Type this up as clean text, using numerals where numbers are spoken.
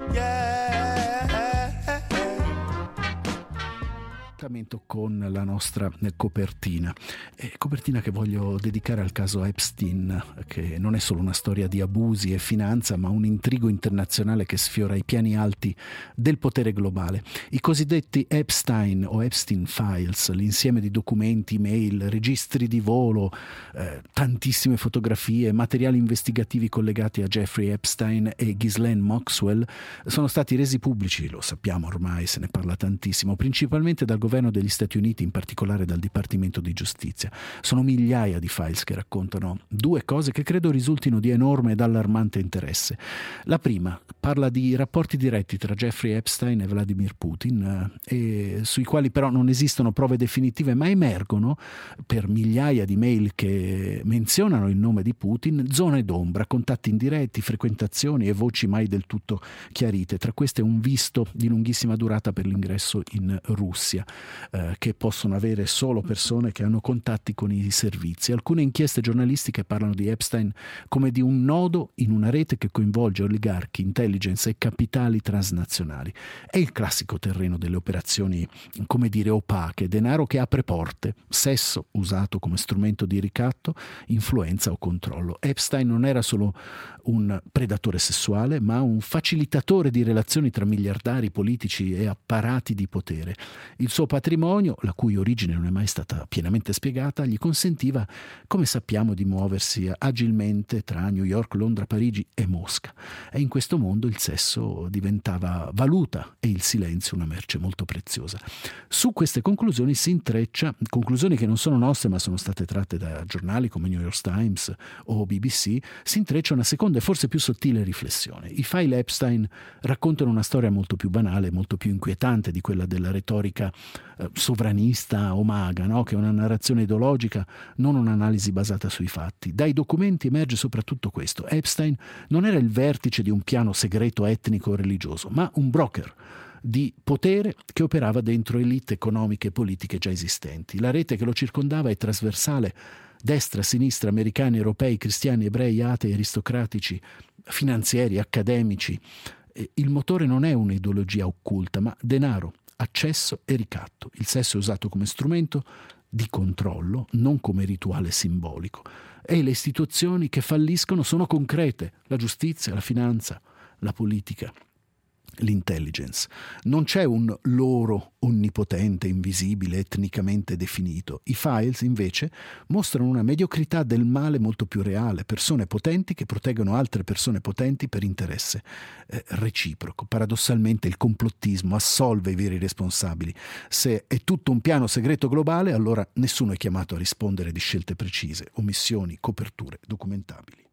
Con la nostra copertina che voglio dedicare al caso Epstein, che non è solo una storia di abusi e finanza, ma un intrigo internazionale che sfiora i piani alti del potere globale. I cosiddetti Epstein o Epstein Files, l'insieme di documenti, mail, registri di volo, tantissime fotografie, materiali investigativi collegati a Jeffrey Epstein e Ghislaine Maxwell, sono stati resi pubblici, lo sappiamo ormai, se ne parla tantissimo, principalmente dal governo degli Stati Uniti, in particolare dal Dipartimento di Giustizia. Sono migliaia di files che raccontano due cose che credo risultino di enorme ed allarmante interesse. La prima parla di rapporti diretti tra Jeffrey Epstein e Vladimir Putin, e sui quali però non esistono prove definitive, ma emergono per migliaia di mail che menzionano il nome di Putin, zone d'ombra, contatti indiretti, frequentazioni e voci mai del tutto chiarite. Tra queste un visto di lunghissima durata per l'ingresso in Russia, che possono avere solo persone che hanno contatti con i servizi. Alcune inchieste giornalistiche parlano di Epstein come di un nodo in una rete che coinvolge oligarchi, intelligence e capitali transnazionali. È il classico terreno delle operazioni, come dire, opache, denaro che apre porte, sesso usato come strumento di ricatto, influenza o controllo. Epstein non era solo un predatore sessuale, ma un facilitatore di relazioni tra miliardari, politici e apparati di potere. Il suo patrimonio, la cui origine non è mai stata pienamente spiegata, gli consentiva, come sappiamo, di muoversi agilmente tra New York, Londra, Parigi e Mosca. E in questo mondo il sesso diventava valuta e il silenzio una merce molto preziosa. Su queste conclusioni si intreccia, conclusioni che non sono nostre ma sono state tratte da giornali come New York Times o BBC, si intreccia una seconda e forse più sottile riflessione. I file Epstein raccontano una storia molto più banale, molto più inquietante di quella della retorica sovranista o maga, no? Che è una narrazione ideologica, non un'analisi basata sui fatti. Dai documenti emerge soprattutto questo: Epstein non era il vertice di un piano segreto etnico o religioso, ma un broker di potere che operava dentro elite economiche e politiche già esistenti. La rete che lo circondava è trasversale: destra, sinistra, americani, europei, cristiani, ebrei, atei, aristocratici, finanzieri, accademici. Il motore non è un'ideologia occulta, ma denaro, accesso e ricatto. Il sesso è usato come strumento di controllo, non come rituale simbolico. E le istituzioni che falliscono sono concrete: la giustizia, la finanza, la politica, l'intelligence. Non c'è un loro onnipotente, invisibile, etnicamente definito. I files, invece, mostrano una mediocrità del male molto più reale: persone potenti che proteggono altre persone potenti per interesse reciproco. Paradossalmente il complottismo assolve i veri responsabili. Se è tutto un piano segreto globale, allora nessuno è chiamato a rispondere di scelte precise, omissioni, coperture documentabili.